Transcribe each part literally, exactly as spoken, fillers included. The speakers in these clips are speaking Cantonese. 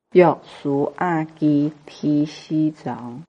約書亞記第四章，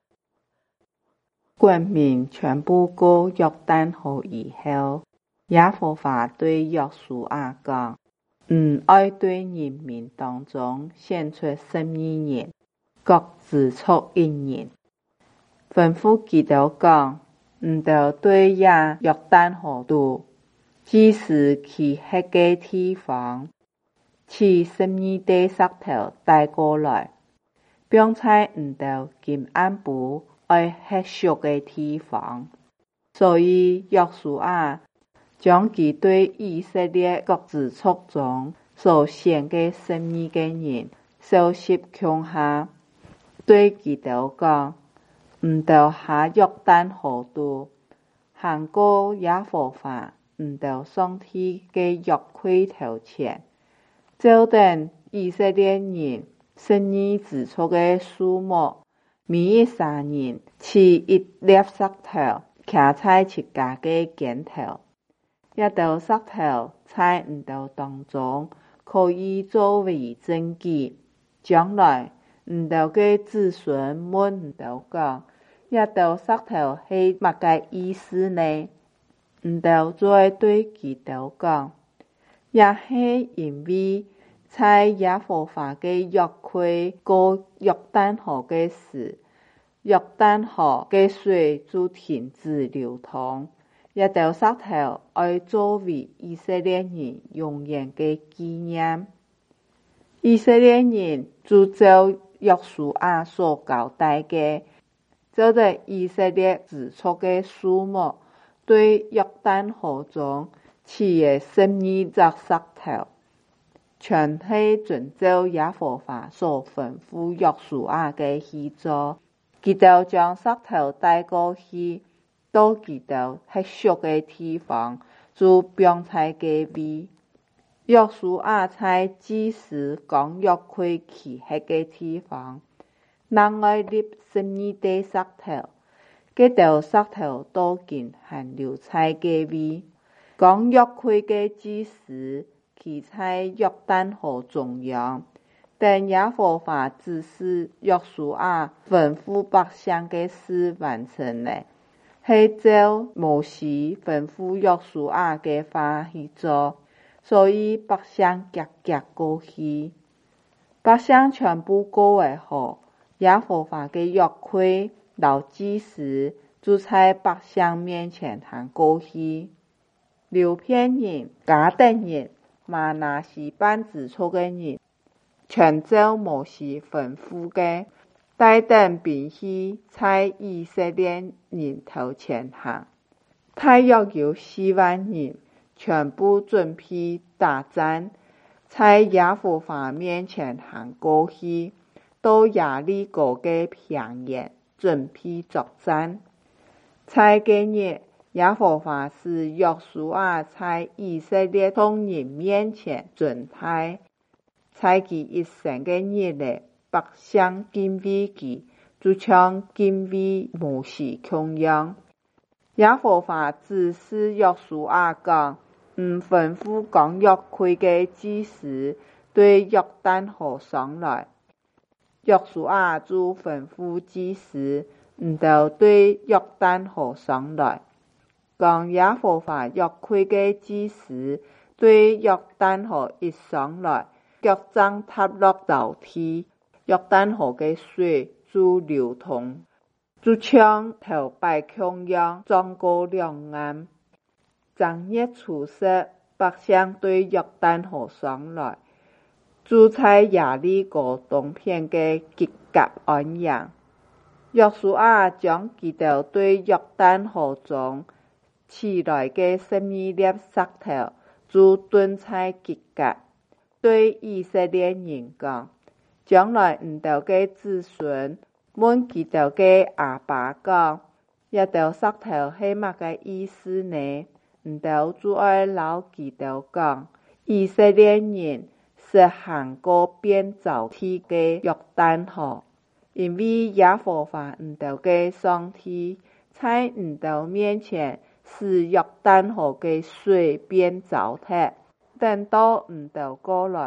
國民全部過約旦河以後，耶和華對約書亞講：唔愛對人民當中選出十二人，各支取一人，吩咐他們講：唔得對野約旦河渡，即使去迄個地方，取十二塊石頭帶過來，並且唔得經暗部愛迄俗個地方。所以約書亞將其對以色列各支取中所選的十二個人收拾共下，對他們講：唔得下約旦河渡，行過耶和華唔得上帝的約櫃頭前，照等以色列人十二支取的數目，每一三人取一粒石頭，刻在自家的肩頭。一道石頭在唔得當中，可以作為證據，將來唔得嘅子孫問唔得講：一道石頭係乜個意思呢？唔得再對他們講：也係因為在耶和華嘅約櫃過約旦河嘅時，約旦河嘅水就停止流通。一道石頭愛作為以色列人永遠嘅紀念。以色列人就照約書亞所交代嘅，照着以色列支取嘅數目，對約旦河中取的十二隻石頭，全係遵照耶和華所吩咐約書亞嘅去做。他們將石頭帶過去，到他們迄俗的地方，就放在隔壁。約書亞在祭司扛約櫃去迄個地方，另外立十二塊石頭，這道石頭都竟還留在隔壁。扛約櫃的祭司企在約旦河中央，等耶和華指示約書亞吩咐百姓的事完成了，係照摩西吩咐約書亞的話去做，所以百姓節節過去。百姓全部過為後，耶和華的約櫃和祭司就在百姓面前行過去。流便人、迦得人、瑪拿西半支取的人，全照摩西吩咐的，帶等兵器在以色列人頭前行。大約有四萬人，全部準備打仗，在耶和華面前行過去，到耶利哥的平原，準備作戰。在嗰日，耶和華使約書亞在以色列眾人面前尊大，在其一生的日內，百姓敬畏他，就像敬畏摩西同樣。耶和華指示約書亞講：唔吩咐扛約櫃的祭司對約旦河上來。約書亞就吩咐祭司唔得對約旦河上來。當耶和華約櫃的祭司對約旦河一上來，腳踭踏落土地，約旦河的水就流通，就像頭擺同樣漲過兩岸。正月初十，百姓對約旦河上來，就在耶利哥東邊的吉甲安營。約書亞將他們對約旦河中取來的十二粒石頭，就蹲在吉甲，對以色列人講：將來唔得嘅子孫問他們嘅阿爸講：一道石頭係乜個意思呢？唔得就愛留他們講：以色列人是行過變造地嘅約旦河，因為耶和華唔得嘅上帝在唔得面前使約旦河嘅水變糟蹋，等到唔得過來，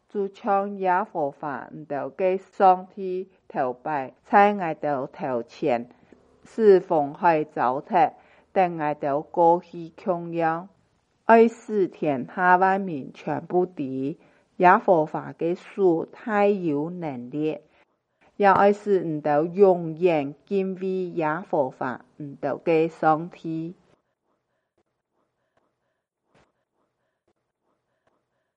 主唱耶和華唔到嘅上帝頭拜，在我哋頭前，是奉海糟蹋，等我哋過去窮樣，愛使天下萬民全部知耶和華嘅手大有能力，也愛使唔到永遠敬畏耶和華唔到嘅上帝。